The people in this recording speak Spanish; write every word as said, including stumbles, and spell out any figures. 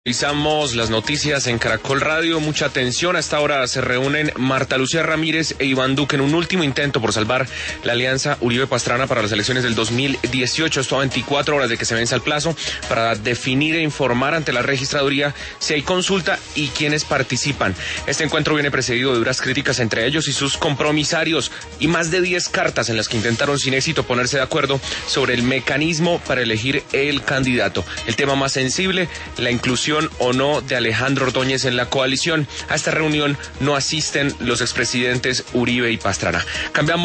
Revisamos las noticias en Caracol Radio. Mucha atención. A esta hora se reúnen Marta Lucía Ramírez e Iván Duque en un último intento por salvar la alianza Uribe-Pastrana para las elecciones del dos mil dieciocho. Esto a veinticuatro horas de que se vence el plazo para definir e informar ante la registraduría si hay consulta y quiénes participan. Este encuentro viene precedido de duras críticas entre ellos y sus compromisarios y más de diez cartas en las que intentaron sin éxito ponerse de acuerdo sobre el mecanismo para elegir el candidato. El tema más sensible, la inclusión o no de Alejandro Ordóñez en la coalición. A esta reunión no asisten los expresidentes Uribe y Pastrana. Cambiamos